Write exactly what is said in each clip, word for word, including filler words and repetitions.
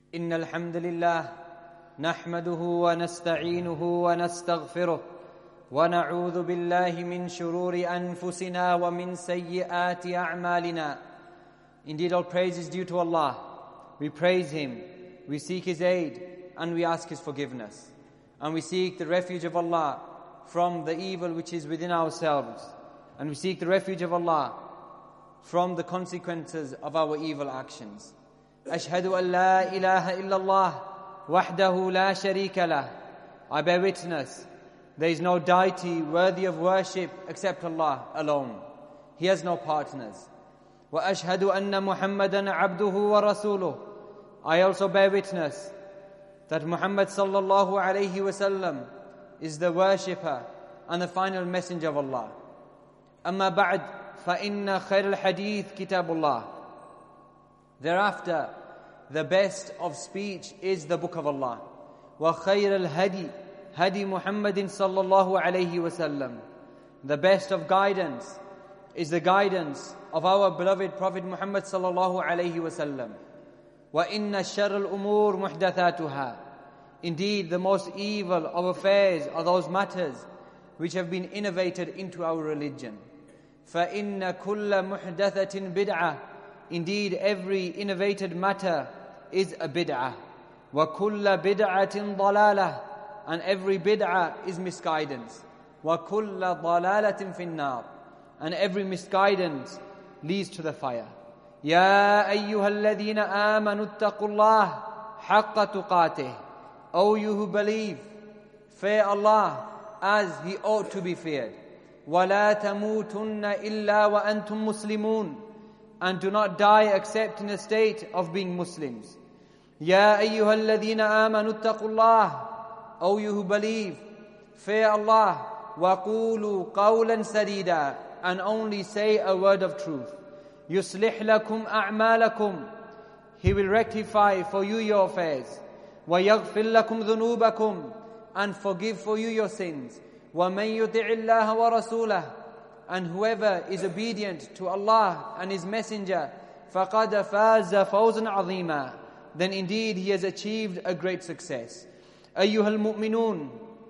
إن الحمد لله نحمده ونستعينه ونستغفره ونعوذ بالله من شرور أنفسنا ومن سيئات أعمالنا. Indeed, all praise is due to Allah. We praise Him, we seek His aid, and we ask His forgiveness. And we seek the refuge of Allah from the evil which is within ourselves. And we seek the refuge of Allah from the consequences of our evil actions. أشهد أن لا إله إلا الله وحده لا شريك له. I bear witness, there is no deity worthy of worship except Allah alone. He has no partners. وأشهد أن محمدا عبده ورسوله. I also bear witness that Muhammad sallallahu alayhi wasallam is the worshipper and the final messenger of Allah. أما بعد فإن خير الحديث كتاب الله. Thereafter, the best of speech is the book of Allah. وخير الهدي هدي محمد صلى الله عليه وسلم. The best of guidance is the guidance of our beloved Prophet Muhammad صلى الله عليه وسلم. وإن شر الأمور محدثاتها. Indeed, the most evil of affairs are those matters which have been innovated into our religion. فإن كل محدثة بدعة. Indeed, every innovated matter is a bid'ah. وَكُلَّ بِدْعَةٍ ضَلَالَةٍ. And every bid'ah is misguidance. وَكُلَّ ضَلَالَةٍ فِي النَّارِ. And every misguidance leads to the fire. يَا أَيُّهَا الَّذِينَ آمَنُوا اتَّقُوا اللَّهَ حَقَّ تُقَاتِهِ. O you who believe, fear Allah as He ought to be feared. وَلَا تَمُوتُنَّ إِلَّا وَأَنْتُمْ مُسْلِمُونَ. And do not die except in a state of being Muslims. Ya ayyuhal ladhina amanu attaqullah. O you who believe, fear Allah. Wa qulu qawlan sadida. And only say a word of truth. Yuslih lakum a'malakum. He will rectify for you your affairs. Wa yaghfir lakum dhunubakum. And forgive for you your sins. Wa man yuti'illaha wa rasulahu. And whoever is obedient to Allah and His Messenger, فَقَدْ فَازَ فَوْزًا عَظِيمًا. Then indeed he has achieved a great success. أَيُّهَا الْمُؤْمِنُونَ.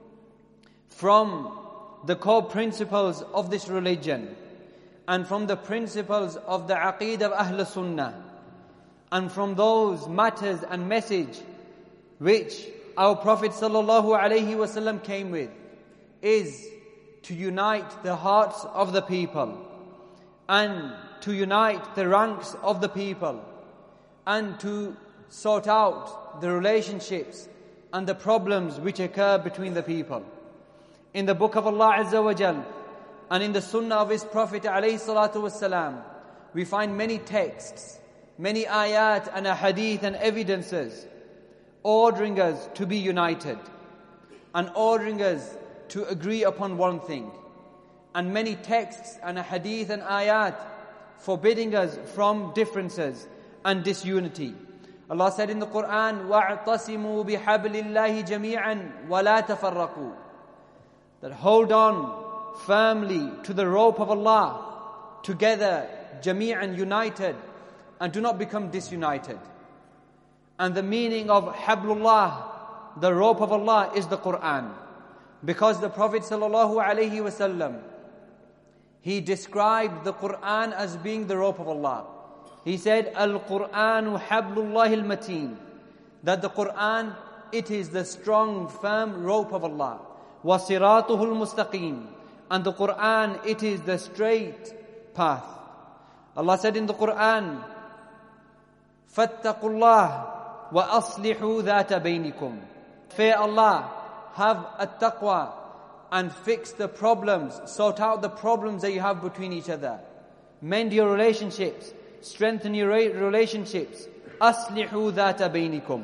From the core principles of this religion, and from the principles of the aqeedah of Ahl Sunnah, and from those matters and message which our Prophet sallallahu alaihi wasallam came with, is to unite the hearts of the people, and to unite the ranks of the people, and to sort out the relationships and the problems which occur between the people. In the book of Allah Azza wa Jal, and in the sunnah of His Prophet alayhi salatu wassalam, we find many texts, many ayat and ahadith and evidences ordering us to be united, and ordering us to agree upon one thing, and many texts and a hadith and ayat forbidding us from differences and disunity. Allah said in the Quran, وَاعْتَصِمُوا بِحَبْلِ اللَّهِ جَمِيعًا وَلَا تَفَرَّقُوا. That hold on firmly to the rope of Allah, together, jami'an, united, and do not become disunited. And the meaning of hablullah, the rope of Allah, is the Quran. Because the Prophet sallallahu alaihi wasallam, he described the Quran as being the rope of Allah. He said, Al-Qur'anu hablullahi al-mateen. That the Quran, it is the strong, firm rope of Allah. وَصِرَاطُهُ الْمُسْتَقِيمِ. And the Quran, it is the straight path. Allah said in the Quran, فَاتَّقُوا اللَّهِ وَأَصْلِحُوا ذَاتَ بَيْنِكُمْ. Fear Allah, have at-taqwa, and fix the problems, sort out the problems that you have between each other. Mend your relationships, strengthen your relationships. Aslihu dhata bainikum.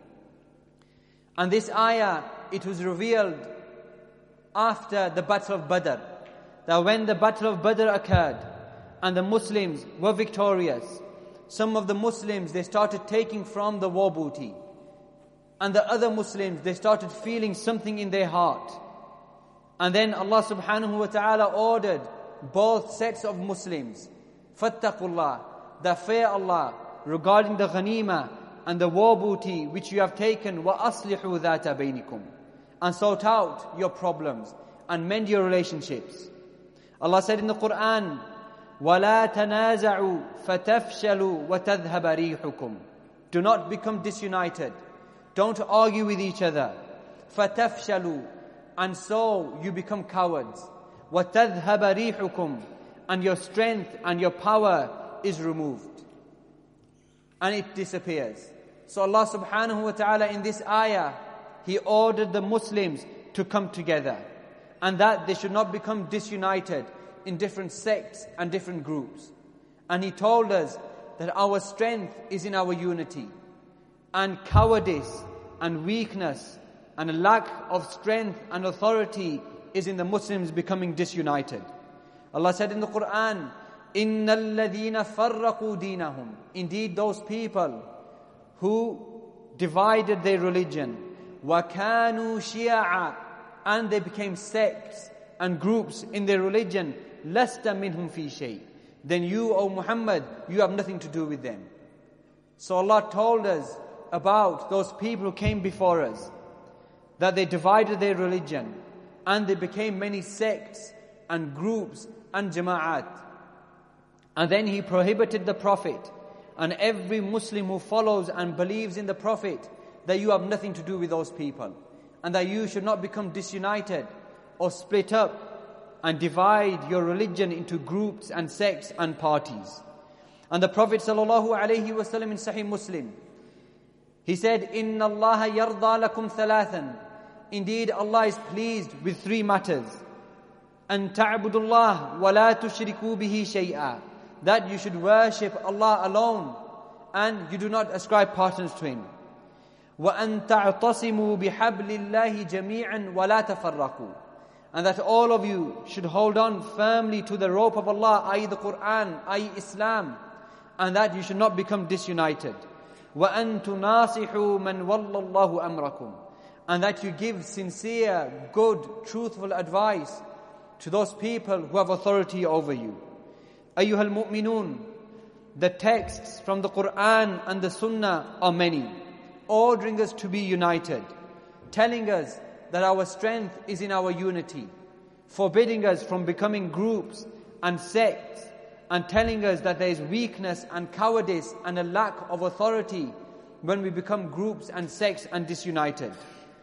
And this ayah, it was revealed after the Battle of Badr. That when the Battle of Badr occurred and the Muslims were victorious, some of the Muslims, they started taking from the war booty. And the other Muslims, they started feeling something in their heart. And then Allah subhanahu wa ta'ala ordered both sets of Muslims, fattaqullah, that fear Allah regarding the ghanima and the war booty which you have taken, وَأَصْلِحُوا ذَاتَ بَيْنِكُمْ, and sort out your problems and mend your relationships. Allah said in the Quran, وَلَا تَنَازَعُوا فَتَفْشَلُوا وَتَذْهَبَ رِيحُكُمْ. Do not become disunited. Don't argue with each other. فَتَفْشَلُوا, and so you become cowards. وَتَذْهَبَ رِيحُكُمْ, and your strength and your power is removed. And it disappears. So Allah subhanahu wa ta'ala in this ayah, He ordered the Muslims to come together, and that they should not become disunited in different sects and different groups. And He told us that our strength is in our unity, and cowardice and weakness and a lack of strength and authority is in the Muslims becoming disunited. Allah said in the Quran, إِنَّ الَّذِينَ فَرَّقُوا دِينَهُمْ. Indeed, those people who divided their religion, وَكَانُوا شِيَعًا, and they became sects and groups in their religion, لَسْتَ مِنْهُمْ فِي شَيْءٍ. Then you, O Muhammad, you have nothing to do with them. So Allah told us about those people who came before us, that they divided their religion and they became many sects and groups and jama'at. And then He prohibited the Prophet and every Muslim who follows and believes in the Prophet that you have nothing to do with those people, and that you should not become disunited or split up and divide your religion into groups and sects and parties. And the Prophet sallallahu alaihi wasallam in Sahih Muslim, he said, إِنَّ اللَّهَ يَرْضَى لَكُمْ ثَلَاثًا. Indeed, Allah is pleased with three matters. أَن تَعْبُدُوا اللَّهَ وَلَا تُشْرِكُوا بِهِ شَيْئًا. That you should worship Allah alone and you do not ascribe partners to Him. وَأَن تَعْتَصِمُوا بِحَبْلِ اللَّهِ جَمِيعًا وَلَا تَفَرَّقُوا. And that all of you should hold on firmly to the rope of Allah, that is the Quran, that is Islam, and that you should not become disunited. وَأَن تُنَاصِحُوا مَنْ وَلَّ اللَّهُ أَمْرَكُمْ. And that you give sincere, good, truthful advice to those people who have authority over you. أَيُّهَا الْمُؤْمِنُونَ. The texts from the Quran and the Sunnah are many, ordering us to be united, telling us that our strength is in our unity, forbidding us from becoming groups and sects, and telling us that there is weakness and cowardice and a lack of authority when we become groups and sects and disunited.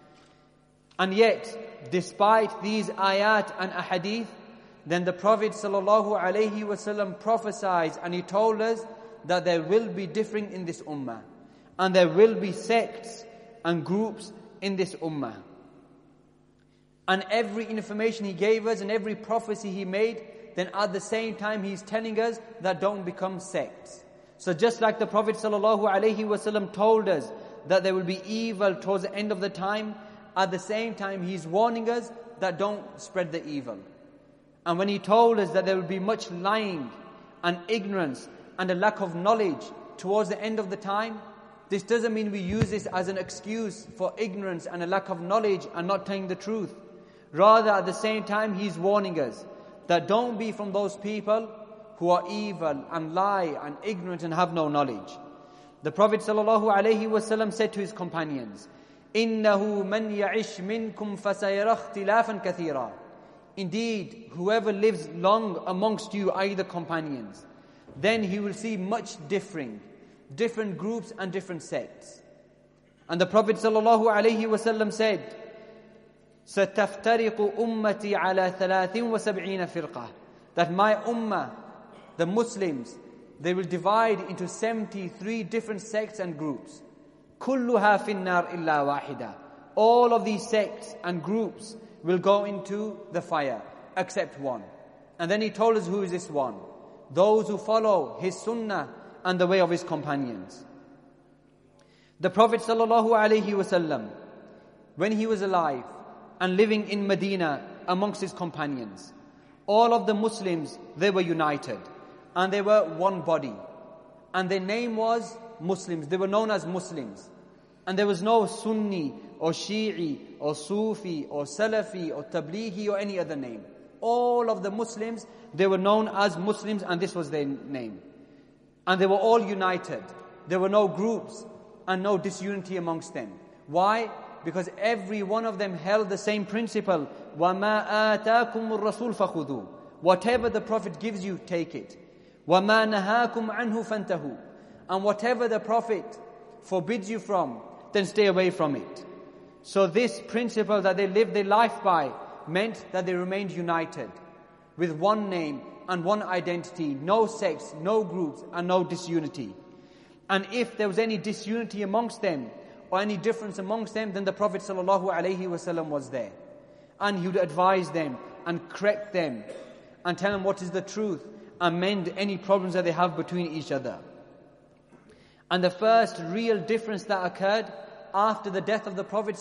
And yet, despite these ayat and ahadith, then the Prophet sallallahu alaihi wasallam prophesied, and he told us that there will be differing in this ummah, and there will be sects and groups in this ummah. And every information he gave us and every prophecy he made, then at the same time he's telling us that don't become sects. So just like the Prophet sallallahu alaihi wasallam told us that there will be evil towards the end of the time, at the same time he's warning us that don't spread the evil. And when he told us that there will be much lying and ignorance and a lack of knowledge towards the end of the time, this doesn't mean we use this as an excuse for ignorance and a lack of knowledge and not telling the truth. Rather, at the same time, he's warning us that don't be from those people who are evil and lie and ignorant and have no knowledge. The Prophet sallallahu alaihi wasallam said to his companions, إِنَّهُ مَنْ يَعِشْ مِنْكُمْ فَسَيَرَى اخْتِلَافًا كَثِيرًا. Indeed, whoever lives long amongst you, that is the companions, then he will see much differing, different groups and different sects. And the Prophet sallallahu alaihi wasallam said, سَتَفْتَرِقُ أُمَّتِي عَلَى ثَلَاثٍ وَسَبْعِينَ فِرْقَةٍ. That my ummah, the Muslims, they will divide into seventy-three different sects and groups. كُلُّهَا فِي النَّارِ إِلَّا وَاحِدًا. All of these sects and groups will go into the fire, except one. And then he told us who is this one. Those who follow his sunnah and the way of his companions. The Prophet sallallahu alaihi wasallam, when he was alive and living in Medina amongst his companions, all of the Muslims, they were united and they were one body, and their name was Muslims. They were known as Muslims, and there was no Sunni or Shi'i or Sufi or Salafi or Tablighi or any other name. All of the Muslims, they were known as Muslims, and this was their name. And they were all united. There were no groups and no disunity amongst them. Why? Because every one of them held the same principle. وَمَا آتَاكُمُ الرَّسُولُ فَخُذُوهُ. Whatever the Prophet gives you, take it. وَمَا نَهَاكُمْ عَنْهُ فَانْتَهُوا. And whatever the Prophet forbids you from, then stay away from it. So this principle that they lived their life by meant that they remained united with one name and one identity, no sects, no groups, and no disunity. And if there was any disunity amongst them or any difference amongst them, then the Prophet ﷺ was there. And he would advise them and correct them and tell them what is the truth and mend any problems that they have between each other. And the first real difference that occurred after the death of the Prophet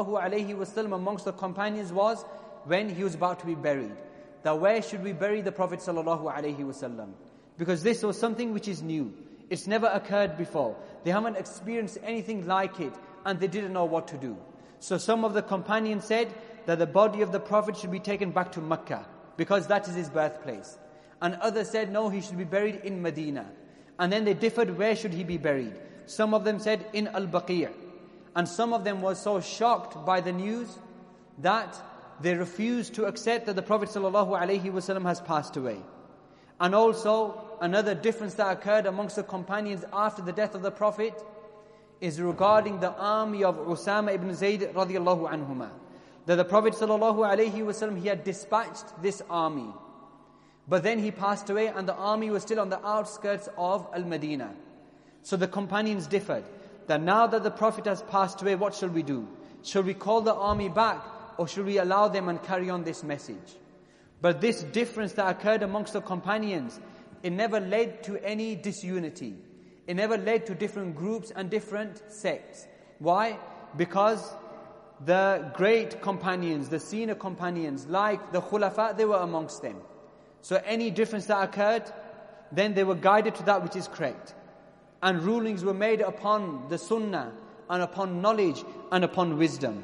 ﷺ amongst the companions was when he was about to be buried. That where should we bury the Prophet ﷺ? Because this was something which is new. It's never occurred before. They haven't experienced anything like it, and they didn't know what to do. So some of the companions said that the body of the Prophet should be taken back to Mecca, because that is his birthplace. And others said, no, he should be buried in Medina. And then they differed, where should he be buried? Some of them said in Al-Baqi'. And some of them were so shocked by the news that they refused to accept that the Prophet ﷺ has passed away. And also, another difference that occurred amongst the companions after the death of the Prophet is regarding the army of Usama ibn Zayd radiallahu anhuma. That the Prophet ﷺ, he had dispatched this army. But then he passed away and the army was still on the outskirts of Al-Madinah. So the companions differed. That now that the Prophet has passed away, what shall we do? Shall we call the army back, or should we allow them and carry on this message? But this difference that occurred amongst the companions, it never led to any disunity. It never led to different groups and different sects. Why? Because the great companions, the senior companions, like the Khulafa, they were amongst them. So any difference that occurred, then they were guided to that which is correct. And rulings were made upon the Sunnah, and upon knowledge, and upon wisdom.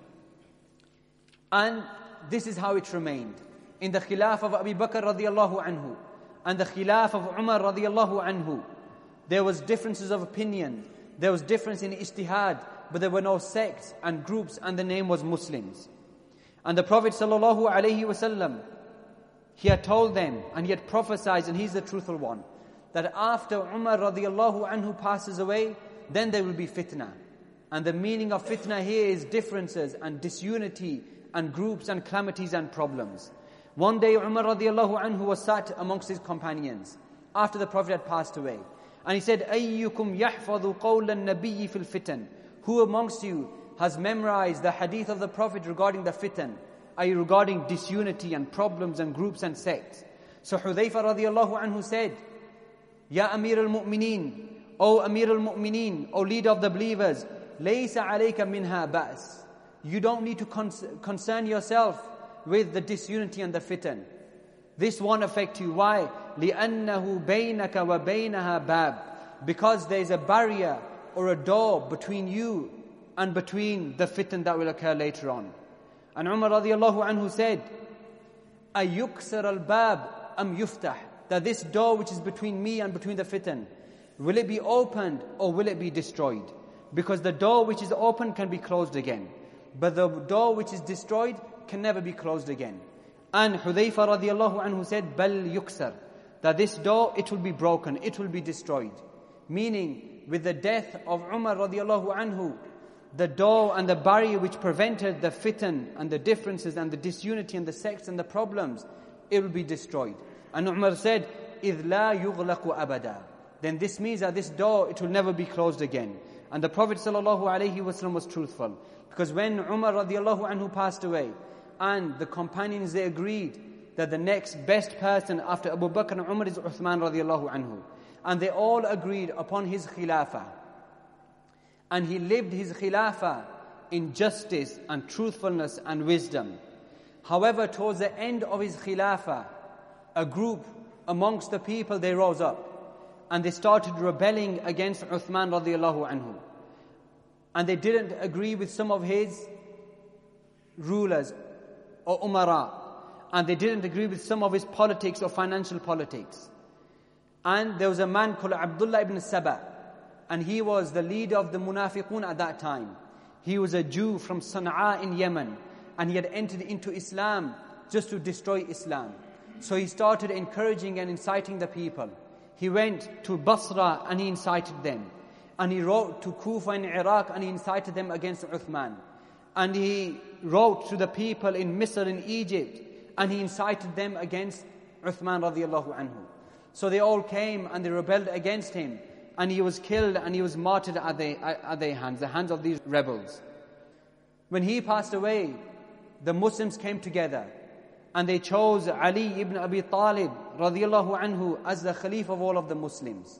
And this is how it remained. In the Khilaf of Abu Bakr radiallahu anhu, and the Khilaf of Umar radiallahu anhu, there was differences of opinion, there was difference in ijtihad, but there were no sects and groups, and the name was Muslims. And the Prophet sallallahu alaihi wasallam, he had told them, and he had prophesied, and he's the truthful one, that after Umar radiallahu anhu passes away, then there will be fitna. And the meaning of fitna here is differences and disunity and groups and calamities and problems. One day Umar radiallahu anhu was sat amongst his companions after the Prophet had passed away. And he said, أَيُّكُمْ يَحْفَظُ قَوْلَ النَّبِيِّ فِي الْفِتَنِ. Who amongst you has memorized the hadith of the Prophet regarding the fitan, that is regarding disunity and problems and groups and sects? So Hudhayfa radiallahu anhu said, Ya Amir al-Mu'mineen, O Amir al-Mu'mineen, O leader of the believers, لَيْسَ عَلَيْكَ مِنْهَا بَأْسٍ. You don't need to con- concern yourself with the disunity and the fitan. This won't affect you. Why? لِأَنَّهُ بَيْنَكَ وَبَيْنَهَا بَابٍ. Because there is a barrier or a door between you and between the fitan that will occur later on. And Umar radiallahu anhu said, أَيُكْسَرَ الْبَابِ أَمْ يُفْتَحْ. That this door which is between me and between the fitan, will it be opened or will it be destroyed? Because the door which is open can be closed again, but the door which is destroyed can never be closed again. And Hudhayfa radiallahu anhu said, Bal yuksar. That this door, it will be broken, it will be destroyed. Meaning, with the death of Umar radiallahu anhu, the door and the barrier which prevented the fitan and the differences and the disunity and the sects and the problems, it will be destroyed. And Umar said, إِذْ لَا يُغْلَقُ أَبَدًا. Then this means that this door, it will never be closed again. And the Prophet ﷺ was truthful. Because when Umar radiallahu anhu passed away, and the companions, they agreed that the next best person after Abu Bakr and Umar is Uthman radiallahu anhu. And they all agreed upon his khilafah. And he lived his khilafah in justice and truthfulness and wisdom. However, towards the end of his khilafah, a group amongst the people, they rose up. And they started rebelling against Uthman radiallahu anhu. And they didn't agree with some of his rulers or umara. And they didn't agree with some of his politics or financial politics. And there was a man called Abdullah ibn Saba. and he was the leader of the Munafiqun at that time. He was a Jew from Sana'a in Yemen, and he had entered into Islam just to destroy Islam. So he started encouraging and inciting the people. He went to Basra and he incited them. And he wrote to Kufa in Iraq and he incited them against Uthman. And he wrote to the people in Misr in Egypt and he incited them against Uthman radiallahu anhu. So they all came and they rebelled against him, and he was killed and he was martyred at their, at their hands, the hands of these rebels. When he passed away, the Muslims came together and they chose Ali ibn Abi Talib radiallahu anhu as the Khalif of all of the Muslims.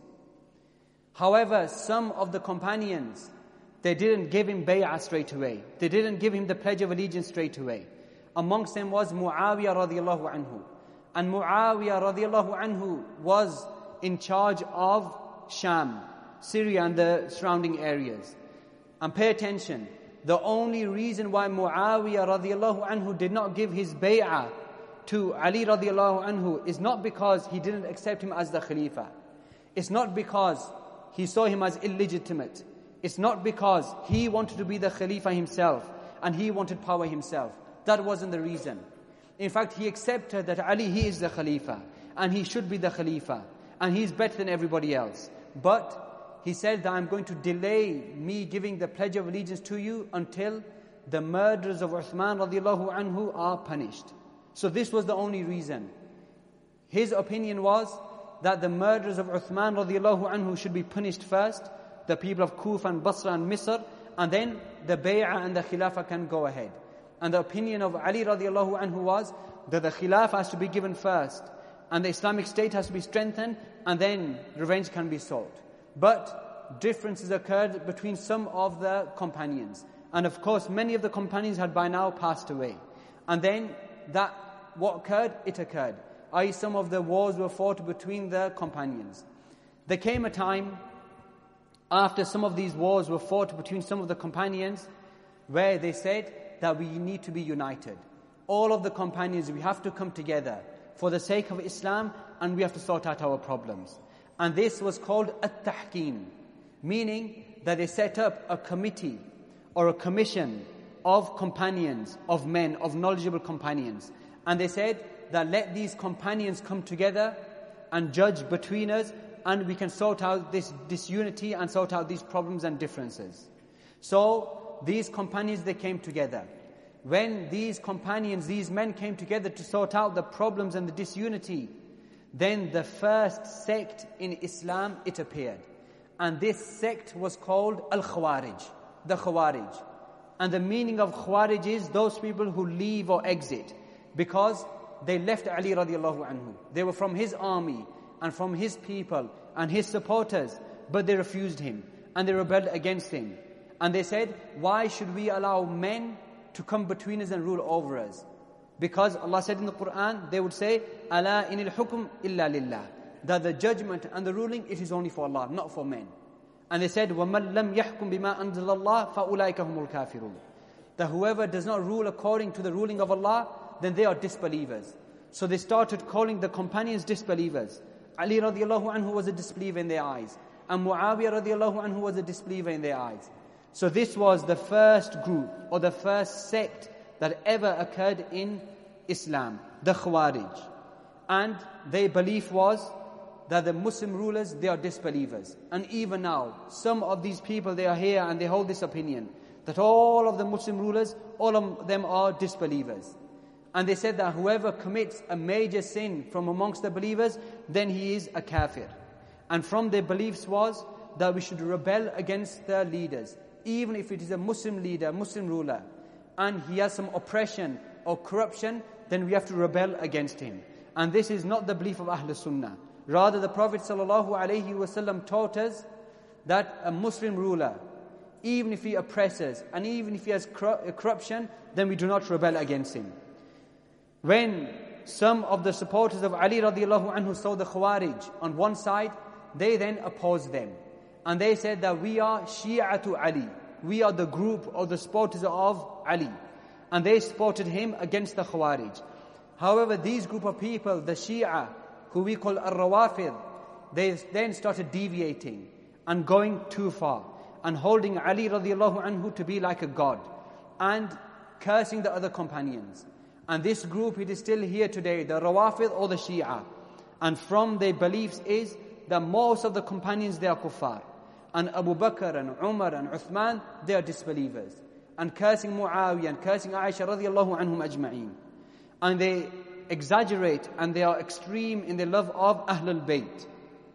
However, some of the companions, they didn't give him bay'ah straight away. They didn't give him the pledge of allegiance straight away. Amongst them was Muawiyah radiallahu anhu. And Muawiyah radiallahu anhu was in charge of Sham, Syria and the surrounding areas. And pay attention, the only reason why Muawiyah radiallahu anhu did not give his bay'ah to Ali radiallahu anhu is not because he didn't accept him as the Khalifa. It's not because he saw him as illegitimate. It's not because he wanted to be the Khalifa himself and he wanted power himself. That wasn't the reason. In fact, he accepted that Ali, he is the Khalifa and he should be the Khalifa and he's better than everybody else. But he said that I'm going to delay me giving the pledge of allegiance to you until the murderers of Uthman radiallahu anhu are punished. So this was the only reason. His opinion was that the murderers of Uthman radiallahu anhu should be punished first, the people of Kufa and Basra and Misr, and then the bay'ah and the khilafah can go ahead. And the opinion of Ali radiallahu anhu was that the khilafah has to be given first, and the Islamic State has to be strengthened, and then revenge can be sought. But differences occurred between some of the companions. And of course, many of the companions had by now passed away. And then that, what occurred? It occurred. that is, some of the wars were fought between the companions. There came a time after some of these wars were fought between some of the companions where they said that we need to be united. All of the companions, we have to come together for the sake of Islam and we have to sort out our problems. And this was called at-tahkim, meaning that they set up a committee or a commission of companions, of men, of knowledgeable companions. And they said that let these companions come together and judge between us, and we can sort out this disunity and sort out these problems and differences. So these companions, they came together. When these companions, these men came together to sort out the problems and the disunity, then the first sect in Islam, it appeared. And this sect was called Al-Khawarij, the Khawarij. And the meaning of Khawarij is those people who leave or exit, because they left Ali radiallahu anhu. They were from his army and from his people and his supporters, but they refused him and they rebelled against him. And they said, why should we allow men to come between us and rule over us? Because Allah said in the Quran, they would say, Ala inil hukm illa lillah, that the judgment and the ruling, it is only for Allah, not for men. And they said, وَمَنْ لَمْ يَحْكُمْ بِمَا أَنزَلَ اللَّهِ فَأُولَٰئِكَ هُمُ الْكَافِرُونَ. That whoever does not rule according to the ruling of Allah, then they are disbelievers. So they started calling the companions disbelievers. Ali radiallahu anhu was a disbeliever in their eyes, and Muawiyah radiallahu anhu was a disbeliever in their eyes. So this was the first group or the first sect that ever occurred in Islam, the Khawarij. And their belief was that the Muslim rulers, they are disbelievers. And even now, some of these people, they are here and they hold this opinion, that all of the Muslim rulers, all of them are disbelievers. And they said that whoever commits a major sin from amongst the believers, then he is a kafir. And from their beliefs was that we should rebel against the leaders, even if it is a Muslim leader, Muslim ruler, and he has some oppression or corruption, then we have to rebel against him. And this is not the belief of Ahl Sunnah. Rather, the Prophet ﷺ taught us that a Muslim ruler, even if he oppresses and even if he has corruption, then we do not rebel against him. When some of the supporters of Ali radiallahu anhu saw the Khawarij on one side, they then opposed them. And they said that we are Shi'atu Ali. We are the group or the supporters of Ali. And they supported him against the Khawarij. However, these group of people, the Shia, who we call Ar-Rawafid, they then started deviating. and going too far, and holding Ali radiallahu anhu to be like a god, and cursing the other companions. And this group, it is still here today, the Rawafid or the Shia. And from their beliefs is that most of the companions, they are kuffar. And Abu Bakr and Umar and Uthman, they are disbelievers. And cursing Muawiyah and cursing Aisha radiallahu anhum ajma'een. And they exaggerate and they are extreme in their love of Ahlul Bayt.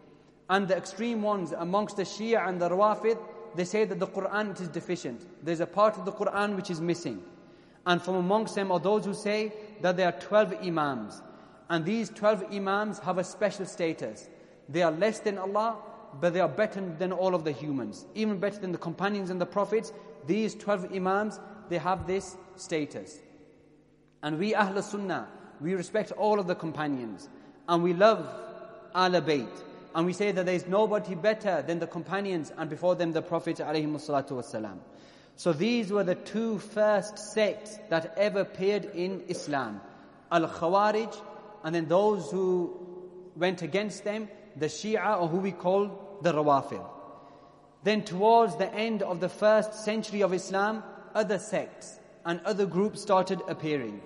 And the extreme ones amongst the Shia and the Rawafid, they say that the Quran is deficient. There's a part of the Quran which is missing. And from amongst them are those who say that there are twelve Imams. And these twelve Imams have a special status. They are less than Allah, but they are better than all of the humans. Even better than the companions and the prophets. These twelve Imams, they have this status. And we Ahl Sunnah, we respect all of the companions. And we love Ahl Bayt. And we say that there is nobody better than the companions and before them the prophets alayhimu salatu wassalam. So these were the two first sects that ever appeared in Islam. Al-Khawarij, and then those who went against them, the Shia, or who we call the Rawafid. Then towards the end of the first century of Islam, other sects and other groups started appearing.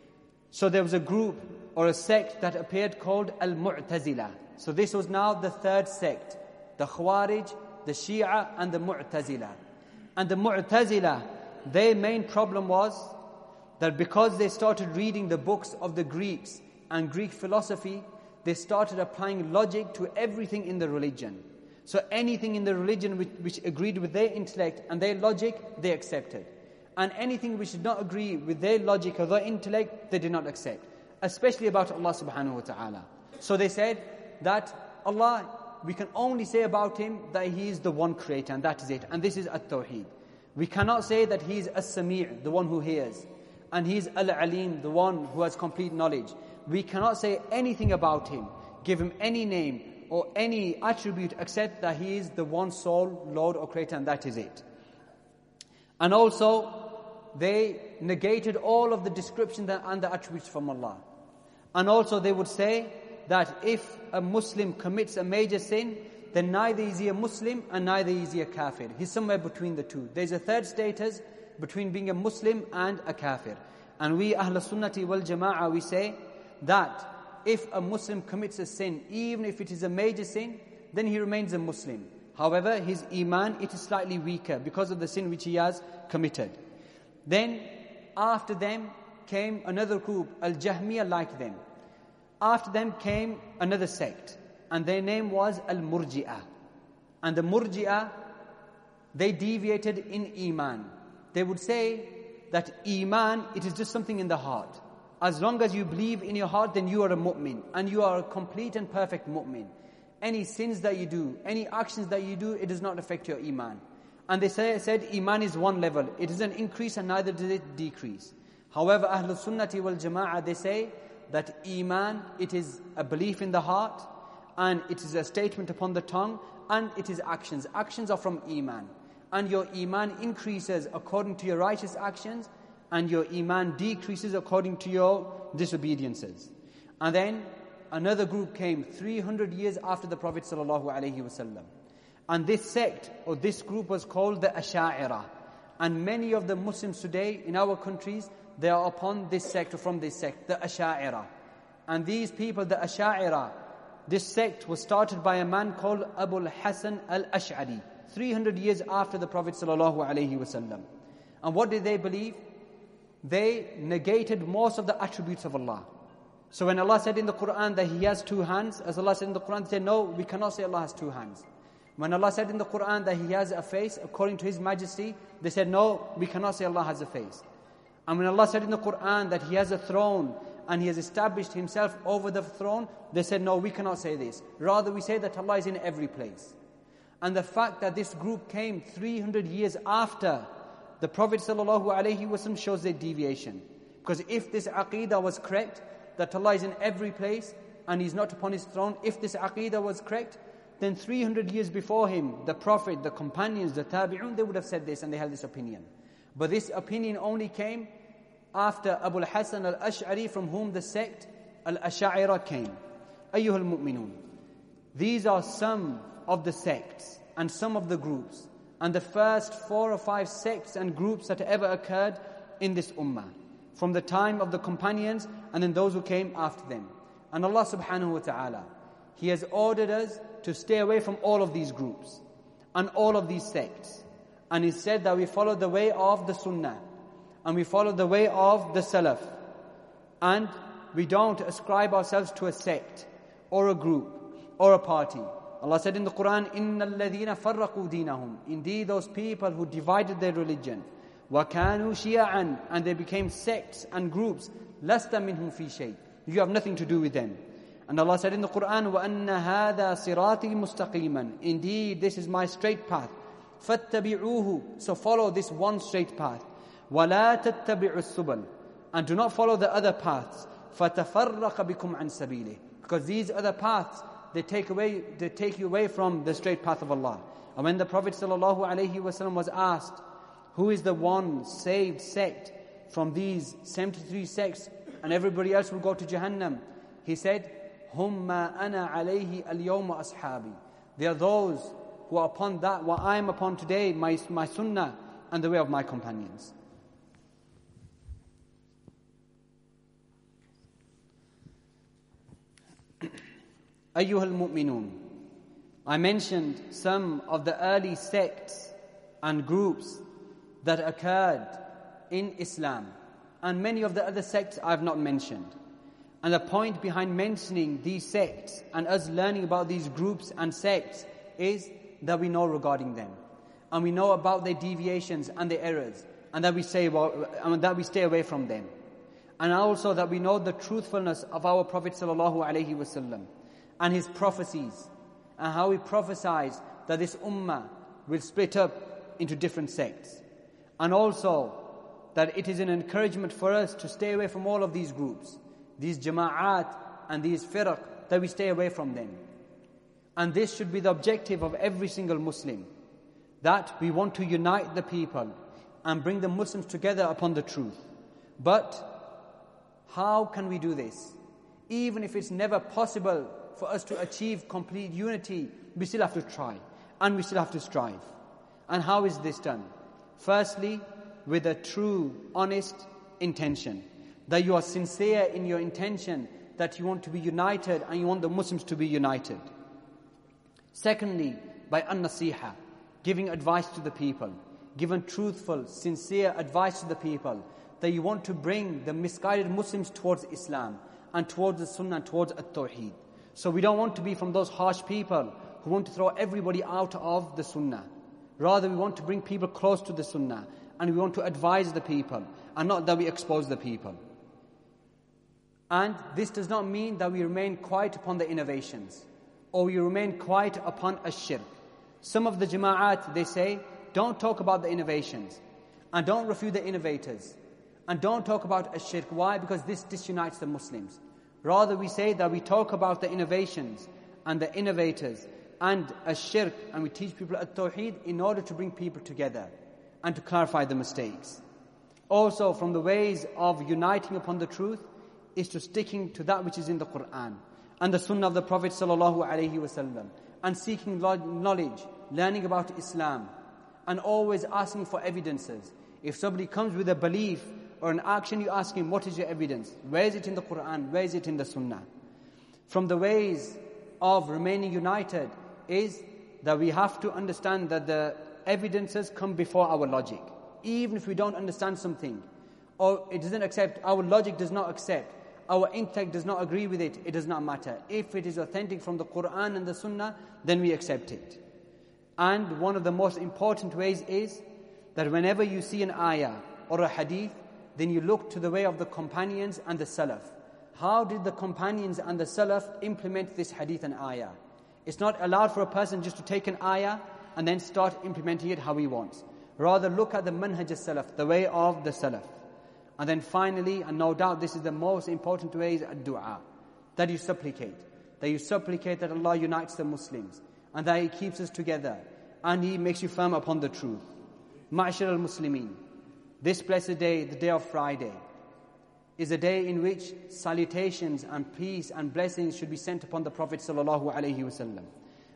So there was a group or a sect that appeared called Al-Mu'tazila. So this was now the third sect, the Khawarij, the Shia and the Mu'tazila. And the Mu'tazila, their main problem was that because they started reading the books of the Greeks and Greek philosophy, they started applying logic to everything in the religion. So anything in the religion which, which agreed with their intellect and their logic, they accepted. And anything which did not agree with their logic or their intellect, they did not accept. Especially about Allah subhanahu wa ta'ala. So they said that Allah, we can only say about Him that He is the one creator, and that is it. And this is at-Tawheed. We cannot say that He is as-Sami', the one who hears. And He is al-Alim, the one who has complete knowledge. We cannot say anything about Him, give Him any name or any attribute except that He is the one sole Lord or Creator, and that is it. And also, they negated all of the descriptions and the attributes from Allah. And also they would say that if a Muslim commits a major sin, then neither is he a Muslim and neither is he a kafir. He's somewhere between the two. There's a third status between being a Muslim and a kafir. And we Ahl Sunnati wal Jama'ah, we say that if a Muslim commits a sin, even if it is a major sin, then he remains a Muslim. However, his iman, it is slightly weaker because of the sin which he has committed. Then, after them came another group, Al-Jahmiyyah, like them. After them came another sect, and their name was Al-Murji'ah. And the Murji'ah, they deviated in iman. They would say that iman, it is just something in the heart. As long as you believe in your heart, then you are a mu'min, and you are a complete and perfect mu'min. Any sins that you do, any actions that you do, it does not affect your iman. And they say, said iman is one level. It doesn't increase and neither does it decrease. However, Ahlul Sunnati wal Jama'ah, they say that iman, it is a belief in the heart, and it is a statement upon the tongue, and it is actions. Actions are from iman. And your iman increases according to your righteous actions, and your iman decreases according to your disobediences. And then another group came three hundred years after the Prophet sallallahu alaihi wasallam. And this sect, or this group, was called the Asha'ira. And many of the Muslims today in our countries, they are upon this sect or from this sect, the Asha'ira. And these people, the Asha'ira, this sect was started by a man called Abu al-Hasan al-Ash'ari, three hundred years after the Prophet sallallahu alaihi wasallam. And what did they believe? They negated most of the attributes of Allah. So when Allah said in the Quran that He has two hands, as Allah said in the Quran, they said, no, we cannot say Allah has two hands. When Allah said in the Quran that He has a face according to His majesty, they said, no, we cannot say Allah has a face. And when Allah said in the Quran that He has a throne and He has established Himself over the throne, they said, no, we cannot say this. Rather, we say that Allah is in every place. And the fact that this group came three hundred years after the Prophet ﷺ shows their deviation. Because if this aqeedah was correct, that Allah is in every place and He's not upon His throne, if this aqeedah was correct, then three hundred years before him, the Prophet, the companions, the tabi'un, they would have said this and they held this opinion. But this opinion only came after Abu al-Hasan al-Ash'ari, from whom the sect Al-Asha'ira came. Ayyuhal mu'minun. These are some of the sects and some of the groups, and the first four or five sects and groups that ever occurred in this ummah, from the time of the companions and then those who came after them. And Allah subhanahu wa ta'ala, He has ordered us to stay away from all of these groups and all of these sects. And He said that we follow the way of the sunnah, and we follow the way of the salaf, and we don't ascribe ourselves to a sect or a group or a party. Allah said in the Quran, إِنَّ الَّذِينَ فَرَّقُوا دِينَهُم, indeed those people who divided their religion, وَكَانُوا شِيَعًا, and they became sects and groups, لَسْتَ مِنْهُمْ فِي شَيْءٍ, you have nothing to do with them. And Allah said in the Quran, وَأَنَّ هَذَا صِرَاطِي مُسْتَقِيمًا, indeed this is my straight path, فَاتَّبِعُوهُ, so follow this one straight path, وَلَا تَتَّبِعُوا السُّبُلَ, and do not follow the other paths, فَتَفَرَّقَ بِكُمْ عَنْ سَبِيلِهِ, because these other paths, they take away, they take you away from the straight path of Allah. And when the Prophet sallallahu alaihi wasallam was asked, who is the one saved sect from these seventy-three sects and everybody else will go to Jahannam, he said, هُمْ مَا أَنَا عَلَيْهِ الْيَوْمَ أَصْحَابِي, they are those who are upon that what I am upon today, my, my sunnah and the way of my companions. أيها المؤمنون, I mentioned some of the early sects and groups that occurred in Islam, and many of the other sects I have not mentioned. And the point behind mentioning these sects and us learning about these groups and sects is that we know regarding them, and we know about their deviations and their errors, and that we say about, and that we stay away from them, and also that we know the truthfulness of our Prophet sallallahu alaihi wasallam and his prophecies, and how he prophesies that this ummah will split up into different sects. And also that it is an encouragement for us to stay away from all of these groups, these jama'at and these firaq, that we stay away from them. And this should be the objective of every single Muslim, that we want to unite the people and bring the Muslims together upon the truth. But how can we do this? Even if it's never possible for us to achieve complete unity, we still have to try and we still have to strive. And how is this done? Firstly, with a true, honest intention, that you are sincere in your intention, that you want to be united and you want the Muslims to be united. Secondly, by an-nasiha, giving advice to the people, giving truthful, sincere advice to the people, that you want to bring the misguided Muslims towards Islam and towards the Sunnah, towards at-Tawheed. So we don't want to be from those harsh people who want to throw everybody out of the Sunnah. Rather, we want to bring people close to the Sunnah, and we want to advise the people, and not that we expose the people. And this does not mean that we remain quiet upon the innovations, or we remain quiet upon ash-shirk. Some of the jama'at, they say, don't talk about the innovations, and don't refute the innovators, and don't talk about ash-shirk. Why? Because this disunites the Muslims. Rather, we say that we talk about the innovations and the innovators and ash-shirk, and we teach people at-tawheed in order to bring people together and to clarify the mistakes. Also, from the ways of uniting upon the truth is to sticking to that which is in the Quran and the Sunnah of the Prophet sallallahu alaihi wasallam, and seeking knowledge, learning about Islam, and always asking for evidences. If somebody comes with a belief or an action, you ask him, what is your evidence? Where is it in the Quran? Where is it in the Sunnah? From the ways of remaining united is that we have to understand that the evidences come before our logic. Even if we don't understand something, or it doesn't accept, our logic does not accept, our intellect does not agree with it, it does not matter. If it is authentic from the Quran and the Sunnah, then we accept it. And one of the most important ways is that whenever you see an ayah or a hadith, then you look to the way of the companions and the salaf. How did the companions and the salaf implement this hadith and ayah? It's not allowed for a person just to take an ayah and then start implementing it how he wants. Rather, look at the manhaj as-salaf, the way of the salaf. And then finally, and no doubt this is the most important way, is ad-du'a, that you supplicate. That you supplicate that Allah unites the Muslims, and that He keeps us together, and He makes you firm upon the truth. Ma'ashar al-Muslimin, this blessed day, the day of Friday, is a day in which salutations and peace and blessings should be sent upon the Prophet sallallahu alaihi wasallam.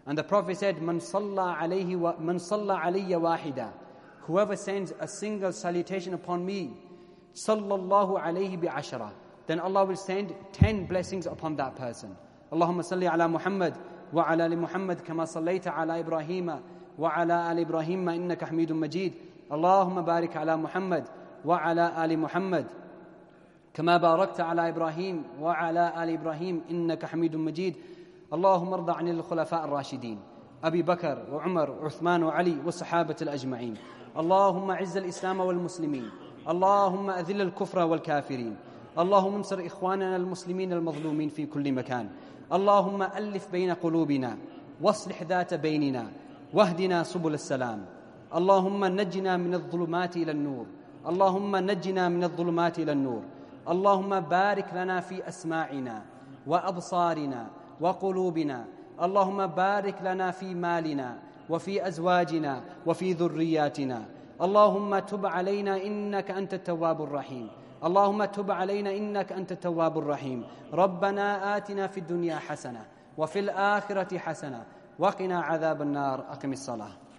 And the Prophet said, Man salla alayhi wa man salla alayya wahida. Whoever sends a single salutation upon me, sallallahu alayhi bi ashara, then Allah will send ten blessings upon that person. Allahumma salli ala Muhammad wa ala ali Muhammad kama sallaita ala Ibrahima wa ala ali Ibrahima innaka Hamidun Majid. Allahumma barik ala Muhammad wa ala ali Muhammad كما باركت على إبراهيم وعلى آل إبراهيم إنك حميد مجيد. اللهم ارض عن الخلفاء الراشدين أبي بكر وعمر وعثمان وعلي والصحابة الأجمعين. اللهم أعز الإسلام والمسلمين. اللهم أذل الكفر والكافرين. اللهم انصر إخواننا المسلمين المظلومين في كل مكان. اللهم ألف بين قلوبنا واصلح ذات بيننا واهدنا سبل السلام. اللهم نجنا من الظلمات إلى النور. اللهم نجنا من الظلمات إلى النور. اللهم بارك لنا في أسماعنا وأبصارنا وقلوبنا. اللهم بارك لنا في مالنا وفي أزواجنا وفي ذرياتنا. اللهم تب علينا إنك أنت التواب الرحيم. اللهم تب علينا إنك أنت التواب الرحيم. ربنا آتنا في الدنيا حسنة وفي الآخرة حسنة وقنا عذاب النار. أقم الصلاة.